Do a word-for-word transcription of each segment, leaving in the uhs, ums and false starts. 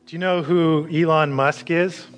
Do you know who Elon Musk is?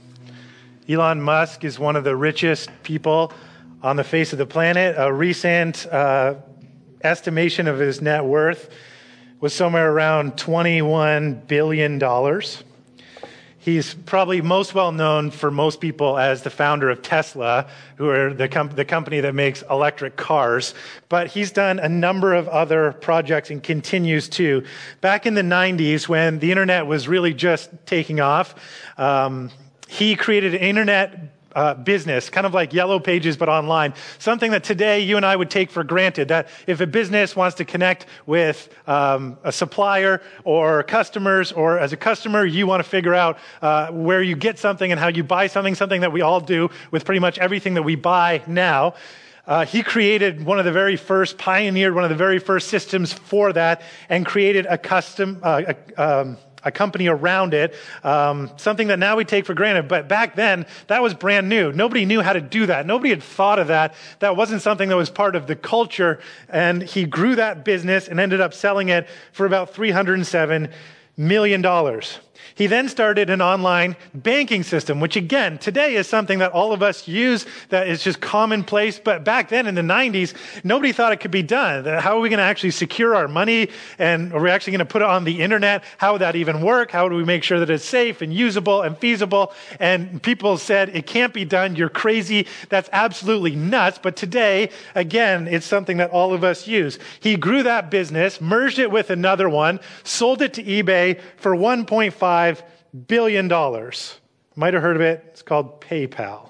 Elon Musk is one of the richest people on the face of the planet. A recent uh, estimation of his net worth was somewhere around twenty-one billion dollars. He's probably most well known for most people as the founder of Tesla, who are the, com- the company that makes electric cars. But he's done a number of other projects and continues to. Back in the nineties, when the internet was really just taking off, um, he created an internet Uh, business, kind of like Yellow Pages, but online. Something that today you and I would take for granted, that if a business wants to connect with um, a supplier or customers, or as a customer, you want to figure out uh, where you get something and how you buy something, something that we all do with pretty much everything that we buy now. Uh, he created one of the very first, pioneered one of the very first systems for that, and created a custom, uh, a, um, a company around it, um, something that now we take for granted. But back then, that was brand new. Nobody knew how to do that. Nobody had thought of that. That wasn't something that was part of the culture. And he grew that business and ended up selling it for about three hundred seven million dollars. He then started an online banking system, which again, today is something that all of us use, that is just commonplace. But back then in the nineties, nobody thought it could be done. How are we going to actually secure our money? And are we actually going to put it on the internet? How would that even work? How do we make sure that it's safe and usable and feasible? And people said, it can't be done. You're crazy. That's absolutely nuts. But today, again, it's something that all of us use. He grew that business, merged it with another one, sold it to eBay for one point five billion dollars. Might have heard of it. It's called PayPal.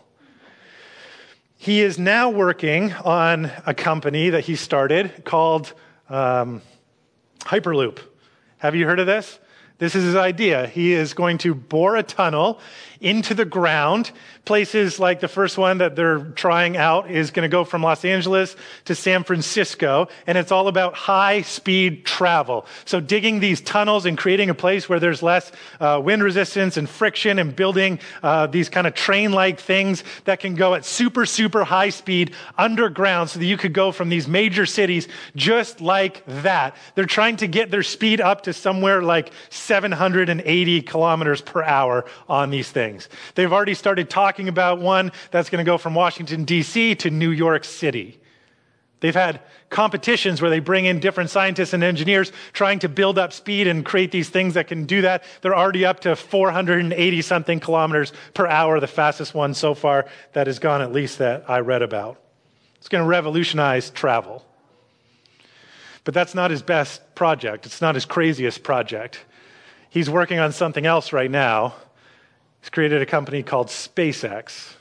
He is now working on a company that he started called um, Hyperloop. Have you heard of this? This is his idea. He is going to bore a tunnel into the ground. Places like the first one that they're trying out is going to go from Los Angeles to San Francisco, and it's all about high-speed travel. So digging these tunnels and creating a place where there's less uh, wind resistance and friction, and building uh, these kind of train-like things that can go at super, super high speed underground so that you could go from these major cities just like that. They're trying to get their speed up to somewhere like seven hundred eighty kilometers per hour on these things. They've already started talking about one that's going to go from Washington, D C to New York City. They've had competitions where they bring in different scientists and engineers trying to build up speed and create these things that can do that. They're already up to four hundred eighty something kilometers per hour, the fastest one so far that has gone, at least that I read about. It's going to revolutionize travel. But that's not his best project. It's not his craziest project. He's working on something else right now. He's created a company called SpaceX.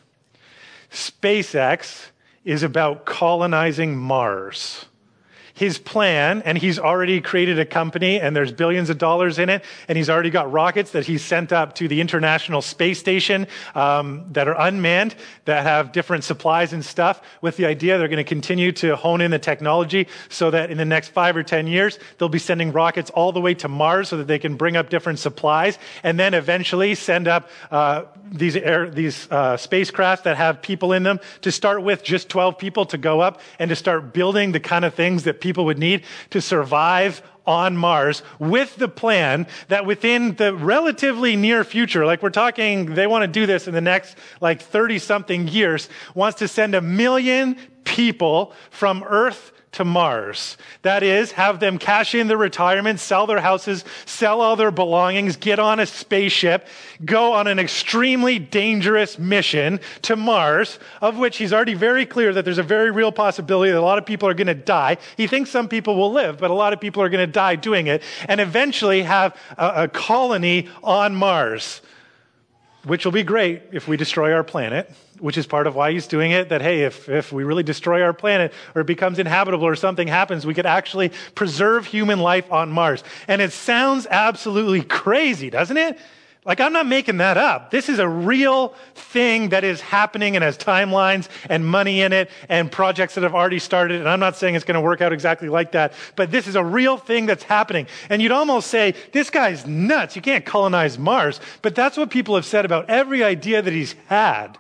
SpaceX is about colonizing Mars. His plan, and he's already created a company, and there's billions of dollars in it, and he's already got rockets that he's sent up to the International Space Station um, that are unmanned, that have different supplies and stuff, with the idea they're going to continue to hone in the technology so that in the next five or ten years, they'll be sending rockets all the way to Mars so that they can bring up different supplies, and then eventually send up uh, these air, these uh, spacecraft that have people in them, to start with just twelve people to go up and to start building the kind of things that people would need to survive on Mars, with the plan that within the relatively near future, like we're talking, they want to do this in the next like thirty something years, wants to send a million people from Earth to Mars. That is, have them cash in their retirement, sell their houses, sell all their belongings, get on a spaceship, go on an extremely dangerous mission to Mars, of which he's already very clear that there's a very real possibility that a lot of people are going to die. He thinks some people will live, but a lot of people are going to die doing it, and eventually have a, a colony on Mars, which will be great if we destroy our planet, which is part of why he's doing it, that, hey, if, if we really destroy our planet or it becomes inhabitable or something happens, we could actually preserve human life on Mars. And it sounds absolutely crazy, doesn't it? Like, I'm not making that up. This is a real thing that is happening and has timelines and money in it and projects that have already started. And I'm not saying it's going to work out exactly like that, but this is a real thing that's happening. And you'd almost say, this guy's nuts. You can't colonize Mars. But that's what people have said about every idea that he's had.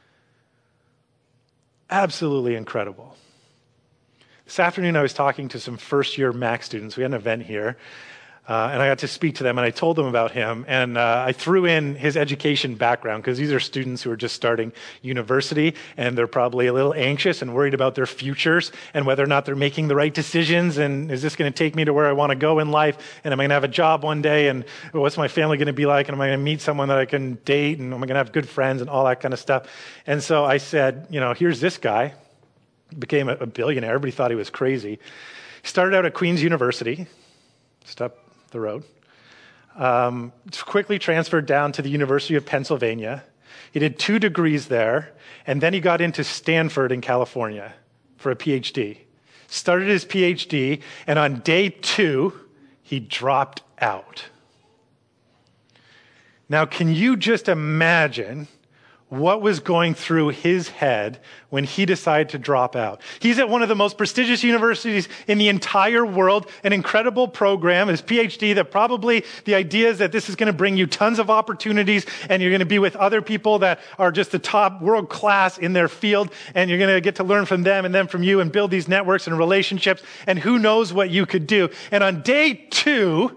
Absolutely incredible. This afternoon, I was talking to some first-year Mac students. We had an event here. Uh, and I got to speak to them, and I told them about him. And uh, I threw in his education background, because these are students who are just starting university, and they're probably a little anxious and worried about their futures and whether or not they're making the right decisions. And is this going to take me to where I want to go in life? And am I going to have a job one day? And what's my family going to be like? And am I going to meet someone that I can date? And am I going to have good friends and all that kind of stuff? And so I said, you know, here's this guy. Became a billionaire. Everybody thought he was crazy. He started out at Queen's University, just up the road. Um, quickly transferred down to the University of Pennsylvania. He did two degrees there, and then he got into Stanford in California for a P H D. Started his P H D, and on day two, he dropped out. Now, can you just imagine what was going through his head when he decided to drop out? He's at one of the most prestigious universities in the entire world, an incredible program, his P H D, that probably the idea is that this is going to bring you tons of opportunities, and you're going to be with other people that are just the top world class in their field, and you're going to get to learn from them and then from you and build these networks and relationships, and who knows what you could do. And on day two,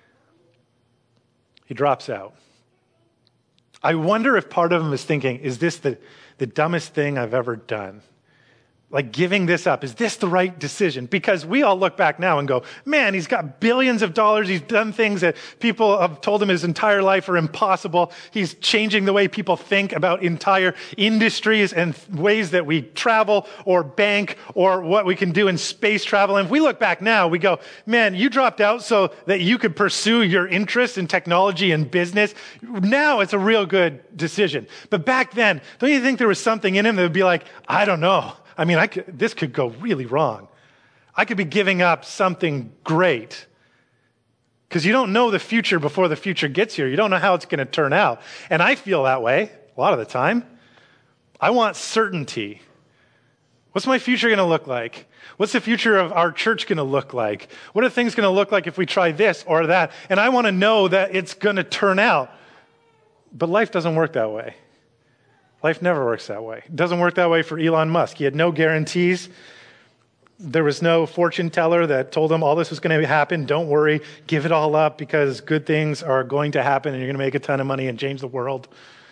he drops out. I wonder if part of him is thinking, is this the, the dumbest thing I've ever done? Like giving this up, is this the right decision? Because we all look back now and go, man, he's got billions of dollars. He's done things that people have told him his entire life are impossible. He's changing the way people think about entire industries and ways that we travel or bank or what we can do in space travel. And if we look back now, we go, man, you dropped out so that you could pursue your interest in technology and business. Now it's a real good decision. But back then, don't you think there was something in him that would be like, I don't know. I mean, I could, this could go really wrong. I could be giving up something great. Because you don't know the future before the future gets here. You don't know how it's going to turn out. And I feel that way a lot of the time. I want certainty. What's my future going to look like? What's the future of our church going to look like? What are things going to look like if we try this or that? And I want to know that it's going to turn out. But life doesn't work that way. Life never works that way. It doesn't work that way for Elon Musk. He had no guarantees. There was no fortune teller that told him all this was going to happen. Don't worry, give it all up because good things are going to happen and you're going to make a ton of money and change the world.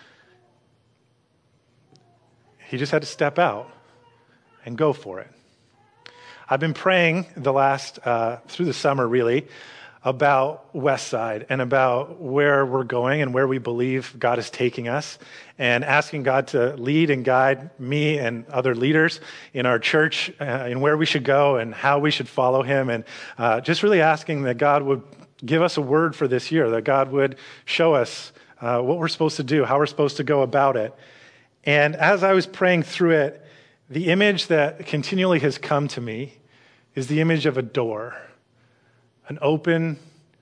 He just had to step out and go for it. I've been praying the last, uh, through the summer really, about Westside and about where we're going and where we believe God is taking us, and asking God to lead and guide me and other leaders in our church uh, in where we should go and how we should follow him, and uh, just really asking that God would give us a word for this year, that God would show us uh, what we're supposed to do, how we're supposed to go about it. And as I was praying through it, the image that continually has come to me is the image of a door. An open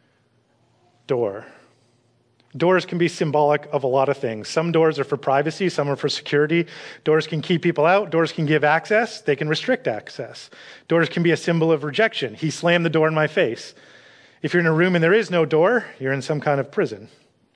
door. Doors can be symbolic of a lot of things. Some doors are for privacy, some are for security. Doors can keep people out. Doors can give access. They can restrict access. Doors can be a symbol of rejection. He slammed the door in my face. If you're in a room and there is no door, you're in some kind of prison.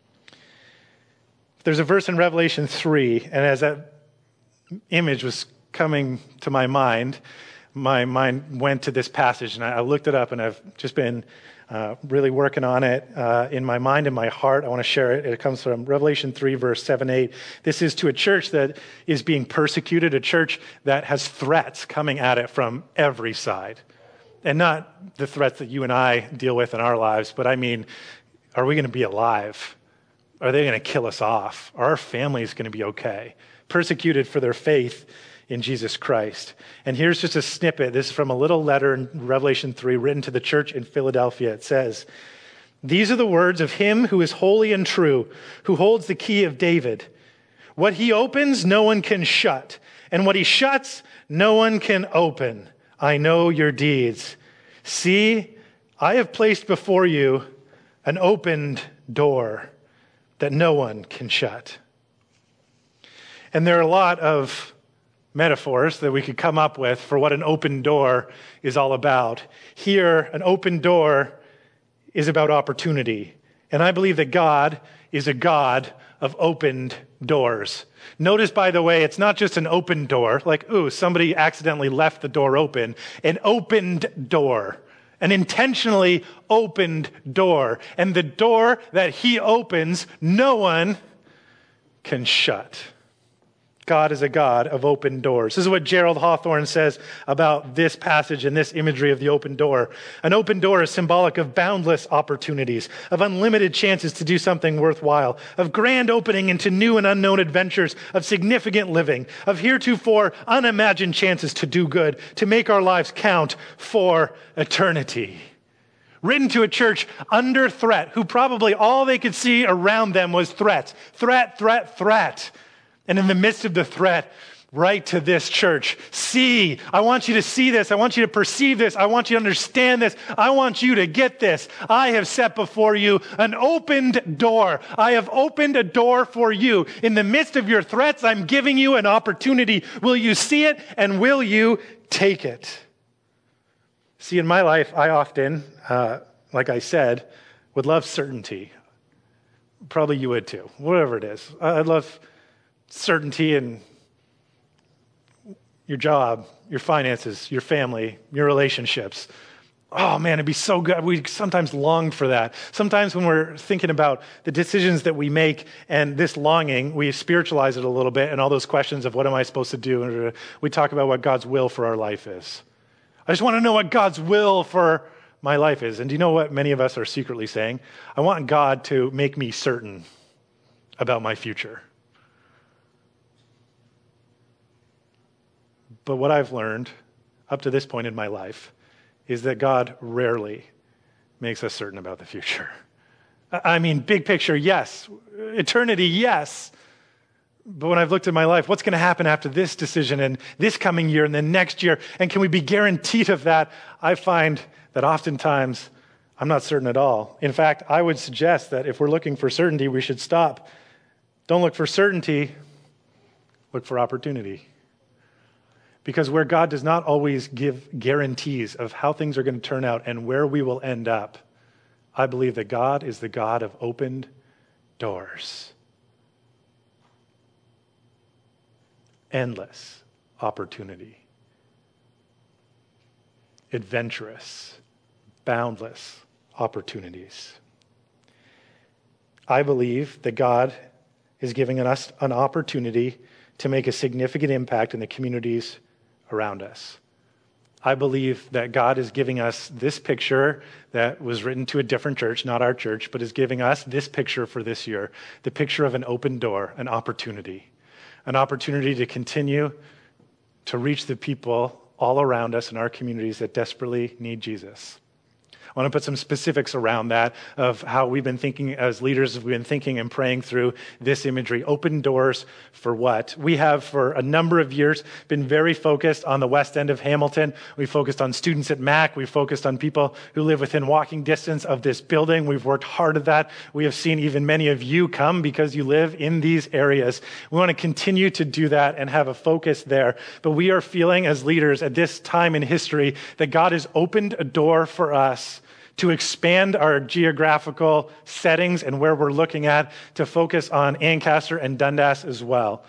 There's a verse in Revelation three, and as that image was coming to my mind, my mind went to this passage, and I looked it up, and I've just been uh, really working on it uh, in my mind and my heart. I want to share it. It comes from Revelation three, verse seven, eight. This is to a church that is being persecuted, a church that has threats coming at it from every side. And not the threats that you and I deal with in our lives, but I mean, are we going to be alive? Are they going to kill us off? Are our families going to be okay? Persecuted for their faith in Jesus Christ. And here's just a snippet. This is from a little letter in Revelation three written to the church in Philadelphia. It says, "These are the words of him who is holy and true, who holds the key of David. What he opens, no one can shut. And what he shuts, no one can open. I know your deeds. See, I have placed before you an opened door that no one can shut." And there are a lot of metaphors that we could come up with for what an open door is all about. Here, an open door is about opportunity. And I believe that God is a God of opened doors. Notice, by the way, it's not just an open door, like, ooh, somebody accidentally left the door open. An opened door. an intentionally opened door. And the door that he opens, no one can shut. God is a God of open doors. This is what Gerald Hawthorne says about this passage and this imagery of the open door. An open door is symbolic of boundless opportunities, of unlimited chances to do something worthwhile, of grand opening into new and unknown adventures, of significant living, of heretofore unimagined chances to do good, to make our lives count for eternity. Written to a church under threat, who probably all they could see around them was threats. Threat, threat, threat. And in the midst of the threat, right to this church, see, I want you to see this. I want you to perceive this. I want you to understand this. I want you to get this. I have set before you an opened door. I have opened a door for you. In the midst of your threats, I'm giving you an opportunity. Will you see it and will you take it? See, in my life, I often, uh, like I said, would love certainty. Probably you would too, whatever it is. I'd love certainty in your job, your finances, your family, your relationships. Oh man, it'd be so good. We sometimes long for that. Sometimes when we're thinking about the decisions that we make and this longing, we spiritualize it a little bit and all those questions of what am I supposed to do? And we talk about what God's will for our life is. I just want to know what God's will for my life is. And do you know what many of us are secretly saying? I want God to make me certain about my future. But what I've learned up to this point in my life is that God rarely makes us certain about the future. I mean, big picture, yes. Eternity, yes. But when I've looked at my life, what's going to happen after this decision and this coming year and then next year? And can we be guaranteed of that? I find that oftentimes I'm not certain at all. In fact, I would suggest that if we're looking for certainty, we should stop. Don't look for certainty, look for opportunity. Because where God does not always give guarantees of how things are going to turn out and where we will end up, I believe that God is the God of opened doors. Endless opportunity. Adventurous, boundless opportunities. I believe that God is giving us an opportunity to make a significant impact in the communities around us. I believe that God is giving us this picture that was written to a different church, not our church, but is giving us this picture for this year, the picture of an open door, an opportunity, an opportunity to continue to reach the people all around us in our communities that desperately need Jesus. I want to put some specifics around that of how we've been thinking as leaders, we've been thinking and praying through this imagery. Open doors for what? We have for a number of years been very focused on the west end of Hamilton. We focused on students at Mac. We focused on people who live within walking distance of this building. We've worked hard at that. We have seen even many of you come because you live in these areas. We want to continue to do that and have a focus there. But we are feeling as leaders at this time in history that God has opened a door for us to expand our geographical settings and where we're looking at to focus on Ancaster and Dundas as well.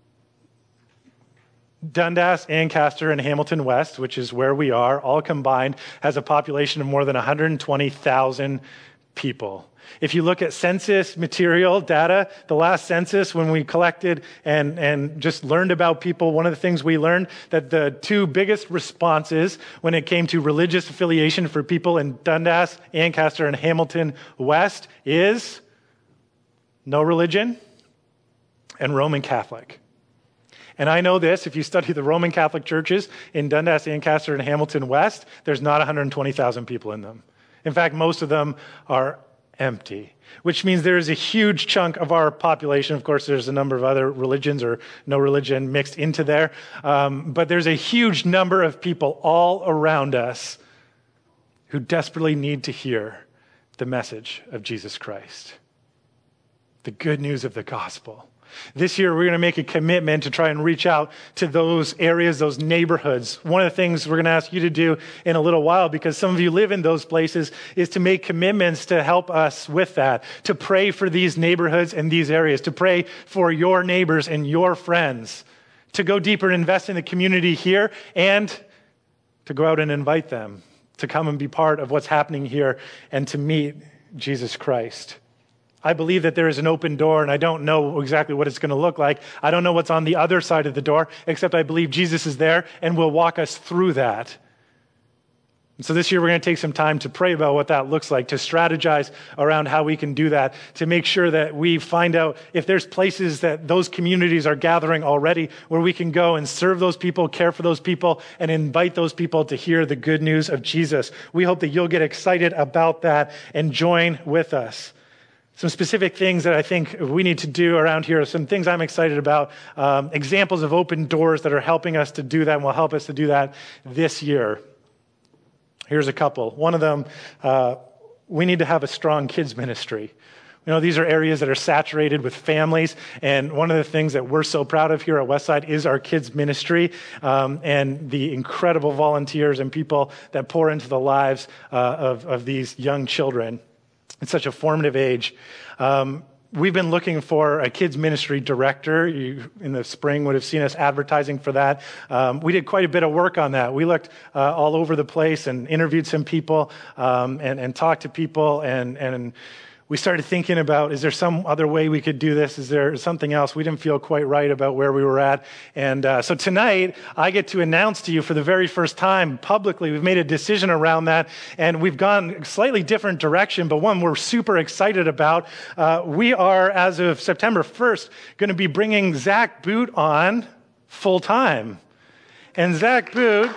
Dundas, Ancaster, and Hamilton West, which is where we are, all combined, has a population of more than one hundred twenty thousand people. If you look at census material data, the last census when we collected and, and just learned about people, one of the things we learned that the two biggest responses when it came to religious affiliation for people in Dundas, Ancaster, and Hamilton West is no religion and Roman Catholic. And I know this, if you study the Roman Catholic churches in Dundas, Ancaster, and Hamilton West, there's not one hundred twenty thousand people in them. In fact, most of them are empty, which means there is a huge chunk of our population. Of course, there's a number of other religions or no religion mixed into there. Um, but there's a huge number of people all around us who desperately need to hear the message of Jesus Christ, the good news of the gospel. This year, we're going to make a commitment to try and reach out to those areas, those neighborhoods. One of the things we're going to ask you to do in a little while, because some of you live in those places, is to make commitments to help us with that, to pray for these neighborhoods and these areas, to pray for your neighbors and your friends, to go deeper and invest in the community here, and to go out and invite them to come and be part of what's happening here and to meet Jesus Christ. I believe that there is an open door, and I don't know exactly what it's going to look like. I don't know what's on the other side of the door, except I believe Jesus is there and will walk us through that. And so this year we're going to take some time to pray about what that looks like, to strategize around how we can do that, to make sure that we find out if there's places that those communities are gathering already where we can go and serve those people, care for those people, and invite those people to hear the good news of Jesus. We hope that you'll get excited about that and join with us. Some specific things that I think we need to do around here, some things I'm excited about, um, examples of open doors that are helping us to do that and will help us to do that this year. Here's a couple. One of them, uh, we need to have a strong kids ministry. You know, these are areas that are saturated with families, and one of the things that we're so proud of here at Westside is our kids ministry um, and the incredible volunteers and people that pour into the lives uh, of, of these young children. It's such a formative age. Um, We've been looking for a kids ministry director. You, in the spring, would have seen us advertising for that. Um, we did quite a bit of work on that. We looked uh, all over the place and interviewed some people um, and, and talked to people, and, and we started thinking about, is there some other way we could do this? Is there something else? We didn't feel quite right about where we were at. And uh, so tonight, I get to announce to you for the very first time publicly, we've made a decision around that, and we've gone a slightly different direction, but one we're super excited about. Uh, we are, as of September first, going to be bringing Zach Boot on full time. And Zach Boot,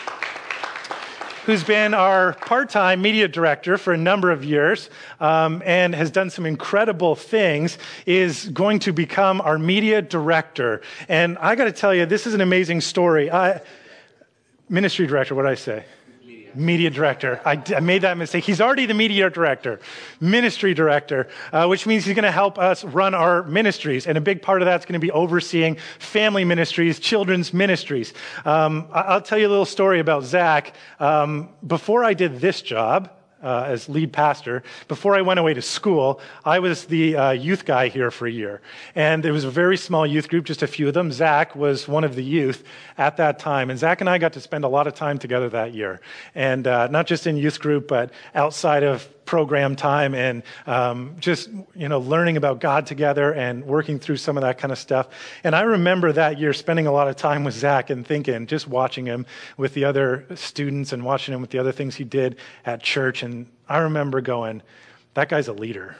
who's been our part-time media director for a number of years um, and has done some incredible things, is going to become our media director. And I got to tell you, this is an amazing story. I, ministry director, what did I say? Media, media director. I, I made that mistake. He's already the media director, ministry director, uh, which means he's going to help us run our ministries. And a big part of that's going to be overseeing family ministries, children's ministries. Um, I'll tell you a little story about Zach. Um, before I did this job, Uh, as lead pastor, before I went away to school, I was the uh, youth guy here for a year. And it was a very small youth group, just a few of them. Zach was one of the youth at that time. And Zach and I got to spend a lot of time together that year. And uh, not just in youth group, but outside of program time, and um, just, you know, learning about God together and working through some of that kind of stuff. And I remember that year spending a lot of time with Zach and thinking, just watching him with the other students and watching him with the other things he did at church. And I remember going, that guy's a leader.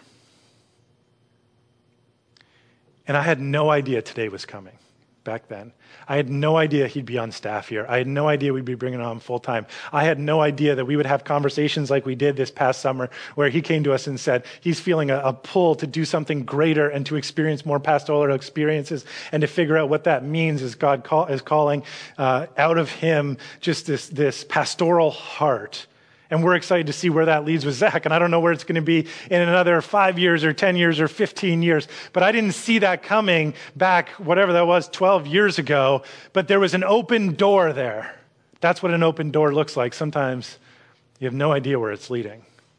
And I had no idea today was coming back then. I had no idea he'd be on staff here. I had no idea we'd be bringing him on full time. I had no idea that we would have conversations like we did this past summer, where he came to us and said he's feeling a, a pull to do something greater and to experience more pastoral experiences, and to figure out what that means as God call, is calling uh, out of him just this, this pastoral heart. And we're excited to see where that leads with Zach. And I don't know where it's going to be in another five years or ten years or fifteen years. But I didn't see that coming back, whatever that was, twelve years ago. But there was an open door there. That's what an open door looks like. Sometimes you have no idea where it's leading.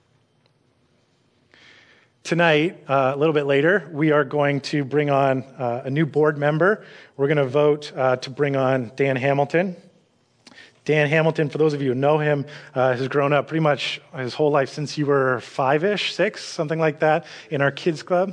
Tonight, uh, a little bit later, we are going to bring on uh, a new board member. We're going to vote uh, to bring on Dan Hamilton. Dan Hamilton, for those of you who know him, uh, has grown up pretty much his whole life since you were five-ish, six, something like that, in our kids club.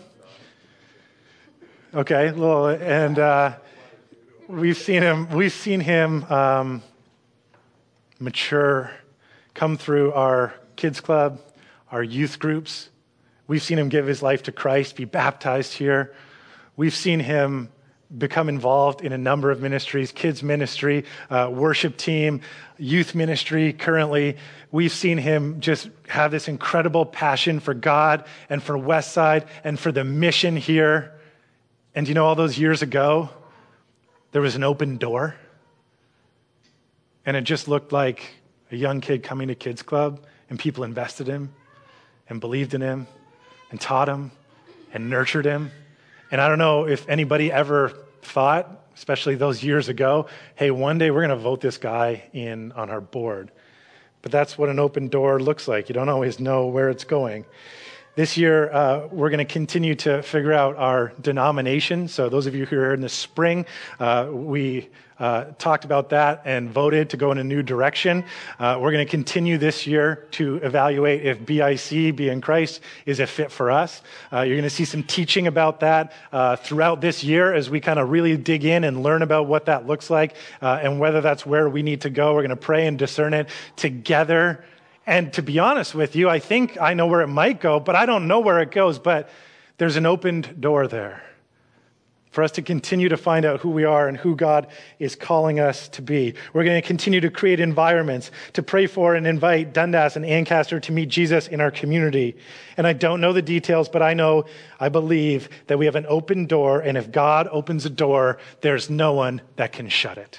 Okay, little, and uh, we've seen him. We've seen him um, mature, come through our kids club, our youth groups. We've seen him give his life to Christ, be baptized here. We've seen him become involved in a number of ministries, kids ministry, uh, worship team, youth ministry currently. We've seen him just have this incredible passion for God and for Westside and for the mission here. And you know, all those years ago, there was an open door. And it just looked like a young kid coming to kids club, and people invested in him and believed in him and taught him and nurtured him. And I don't know if anybody ever thought, especially those years ago, hey, one day we're going to vote this guy in on our board. But that's what an open door looks like. You don't always know where it's going. This year, uh, we're going to continue to figure out our denomination. So those of you who are in the spring, uh, we uh, talked about that and voted to go in a new direction. Uh, we're going to continue this year to evaluate if B I C, Be in Christ, is a fit for us. Uh, you're going to see some teaching about that uh, throughout this year as we kind of really dig in and learn about what that looks like uh, and whether that's where we need to go. We're going to pray and discern it together. And to be honest with you, I think I know where it might go, but I don't know where it goes. But there's an opened door there for us to continue to find out who we are and who God is calling us to be. We're going to continue to create environments to pray for and invite Dundas and Ancaster to meet Jesus in our community. And I don't know the details, but I know, I believe that we have an open door, and if God opens a door, there's no one that can shut it.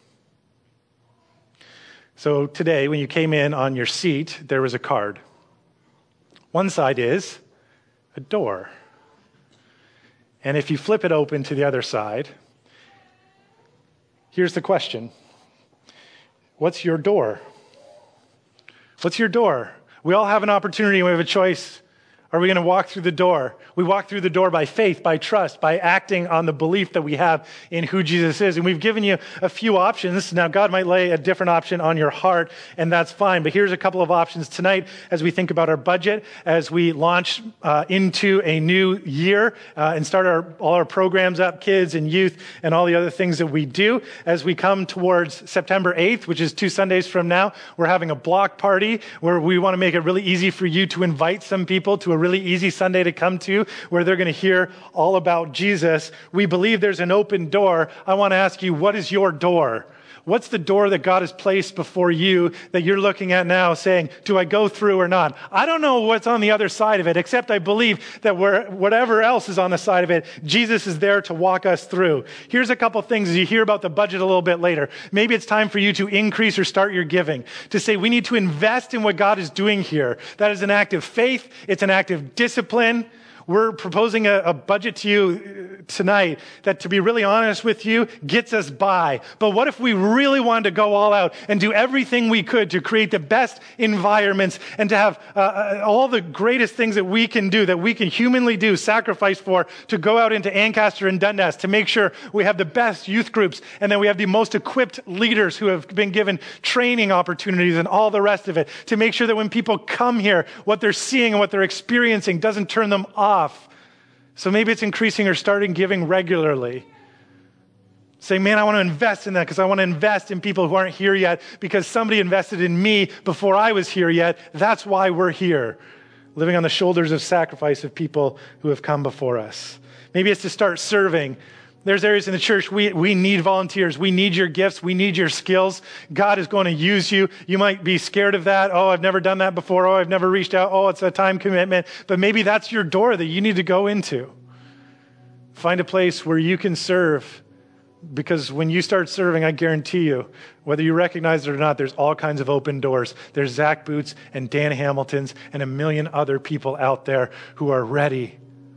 So today, when you came in on your seat, there was a card. One side is a door. And if you flip it open to the other side, here's the question. What's your door? What's your door? We all have an opportunity and we have a choice. Are we going to walk through the door? We walk through the door by faith, by trust, by acting on the belief that we have in who Jesus is. And we've given you a few options. Now, God might lay a different option on your heart, and that's fine. But here's a couple of options tonight as we think about our budget, as we launch uh, into a new year uh, and start our, all our programs up, kids and youth, and all the other things that we do. As we come towards September eighth, which is two Sundays from now, we're having a block party where we want to make it really easy for you to invite some people to a really easy Sunday to come to, where they're going to hear all about Jesus. We believe there's an open door. I want to ask you, what is your door? What's the door that God has placed before you that you're looking at now saying, do I go through or not? I don't know what's on the other side of it, except I believe that where, whatever else is on the side of it, Jesus is there to walk us through. Here's a couple things as you hear about the budget a little bit later. Maybe it's time for you to increase or start your giving, to say we need to invest in what God is doing here. That is an act of faith. It's an act of discipline. We're proposing a, a budget to you tonight that, to be really honest with you, gets us by. But what if we really wanted to go all out and do everything we could to create the best environments and to have uh, all the greatest things that we can do, that we can humanly do, sacrifice for, to go out into Ancaster and Dundas to make sure we have the best youth groups and then we have the most equipped leaders who have been given training opportunities and all the rest of it, to make sure that when people come here, what they're seeing and what they're experiencing doesn't turn them off. So maybe it's increasing or starting giving regularly. Say, man, I want to invest in that because I want to invest in people who aren't here yet because somebody invested in me before I was here yet. That's why we're here, living on the shoulders of sacrifice of people who have come before us. Maybe it's to start serving. There's areas in the church, we, we need volunteers. We need your gifts. We need your skills. God is going to use you. You might be scared of that. Oh, I've never done that before. Oh, I've never reached out. Oh, it's a time commitment. But maybe that's your door that you need to go into. Find a place where you can serve. Because when you start serving, I guarantee you, whether you recognize it or not, there's all kinds of open doors. There's Zach Boots and Dan Hamiltons and a million other people out there who are ready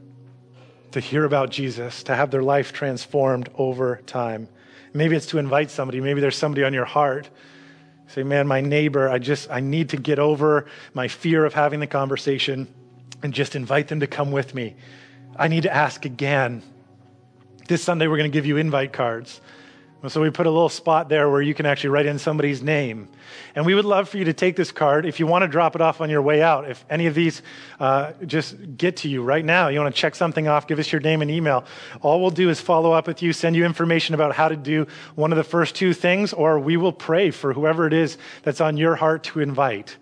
to hear about Jesus, to have their life transformed over time. Maybe it's to invite somebody. Maybe there's somebody on your heart. Say, man, my neighbor, I just, I need to get over my fear of having the conversation and just invite them to come with me. I need to ask again. This Sunday, we're going to give you invite cards. So we put a little spot there where you can actually write in somebody's name. And we would love for you to take this card. If you want to drop it off on your way out, if any of these uh, just get to you right now, you want to check something off, give us your name and email. All we'll do is follow up with you, send you information about how to do one of the first two things, or we will pray for whoever it is that's on your heart to invite.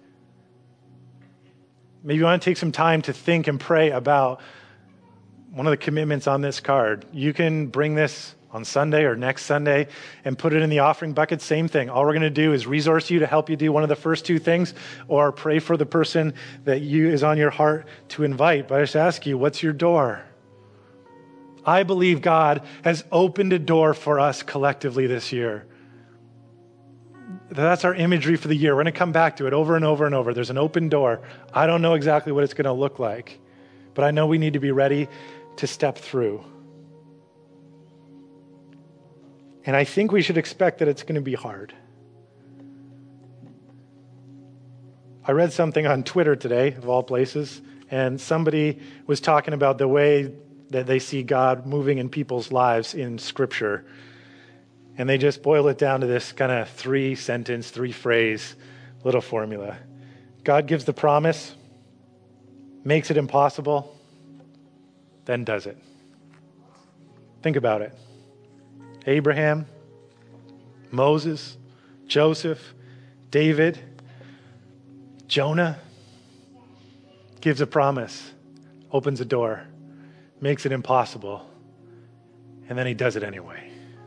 Maybe you want to take some time to think and pray about one of the commitments on this card. You can bring this on Sunday or next Sunday and put it in the offering bucket. Same thing. All we're going to do is resource you to help you do one of the first two things, or pray for the person that you is on your heart to invite. But I just ask you, what's your door? I believe God has opened a door for us collectively this year. That's our imagery for the year. We're going to come back to it over and over and over. There's an open door. I don't know exactly what it's going to look like, but I know we need to be ready to step through. And I think we should expect that it's going to be hard. I read something on Twitter today, of all places, and somebody was talking about the way that they see God moving in people's lives in Scripture. And they just boil it down to this kind of three sentence, three phrase little formula. God gives the promise, makes it impossible, then does it. Think about it. Abraham, Moses, Joseph, David, Jonah gives a promise, opens a door, makes it impossible, and then he does it anyway.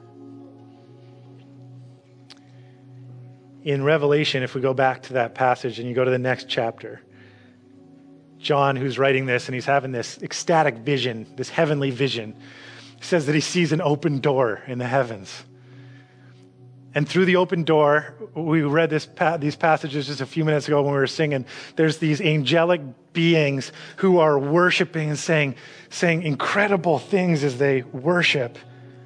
In Revelation, if we go back to that passage and you go to the next chapter, John, who's writing this, and he's having this ecstatic vision, this heavenly vision, says that he sees an open door in the heavens. And through the open door, we read this these passages just a few minutes ago when we were singing, there's these angelic beings who are worshiping and saying, saying incredible things as they worship.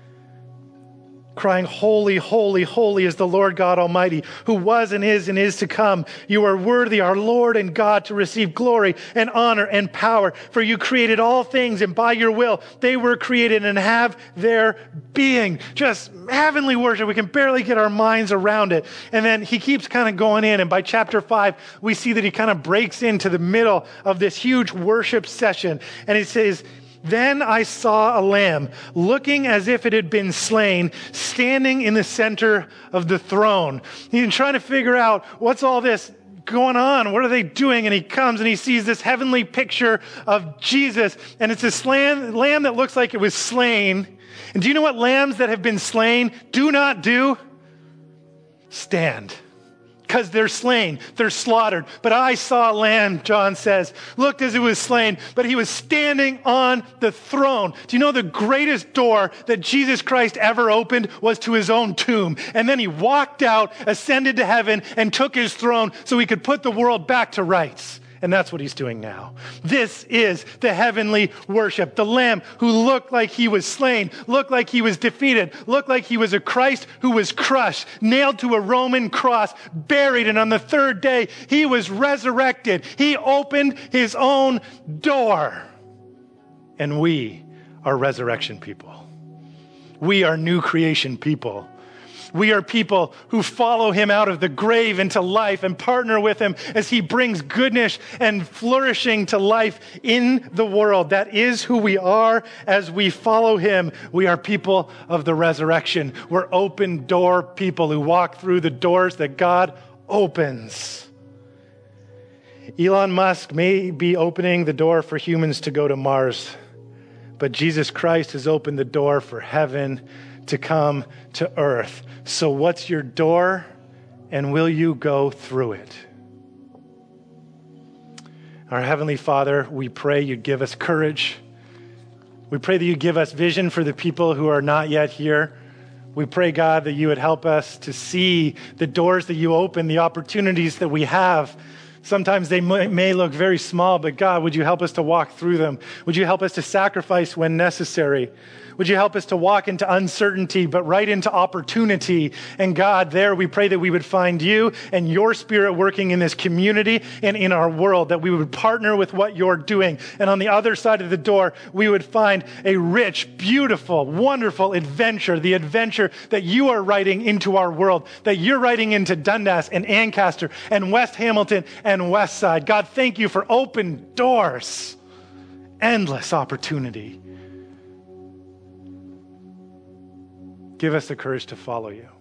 Crying, holy, holy, holy is the Lord God Almighty, who was and is and is to come. You are worthy, our Lord and God, to receive glory and honor and power, for you created all things, and by your will they were created and have their being. Just heavenly worship. We can barely get our minds around it. And then he keeps kind of going in, and by chapter five, we see that he kind of breaks into the middle of this huge worship session, and he says, then I saw a lamb, looking as if it had been slain, standing in the center of the throne. He's trying to figure out, what's all this going on? What are they doing? And he comes and he sees this heavenly picture of Jesus, and it's this lamb, lamb that looks like it was slain. And do you know what lambs that have been slain do not do? Stand. Because they're slain, they're slaughtered. But I saw a lamb, John says, looked as it was slain, but he was standing on the throne. Do you know the greatest door that Jesus Christ ever opened was to his own tomb? And then he walked out, ascended to heaven, and took his throne so he could put the world back to rights. And that's what he's doing now. This is the heavenly worship. The Lamb who looked like he was slain, looked like he was defeated, looked like he was a Christ who was crushed, nailed to a Roman cross, buried, and on the third day, he was resurrected. He opened his own door. And we are resurrection people. We are new creation people. We are people who follow him out of the grave into life and partner with him as he brings goodness and flourishing to life in the world. That is who we are as we follow him. We are people of the resurrection. We're open door people who walk through the doors that God opens. Elon Musk may be opening the door for humans to go to Mars, but Jesus Christ has opened the door for heaven to come to earth. So what's your door, and will you go through it? Our Heavenly Father, we pray you'd give us courage. We pray that you give us vision for the people who are not yet here. We pray, God, that you would help us to see the doors that you open, the opportunities that we have. Sometimes they may look very small, but God, would you help us to walk through them? Would you help us to sacrifice when necessary? Would you help us to walk into uncertainty, but right into opportunity? And God, there we pray that we would find you and your Spirit working in this community and in our world, that we would partner with what you're doing. And on the other side of the door, we would find a rich, beautiful, wonderful adventure, the adventure that you are writing into our world, that you're writing into Dundas and Ancaster and West Hamilton and West Side. God, thank you for open doors, endless opportunity. Give us the courage to follow you.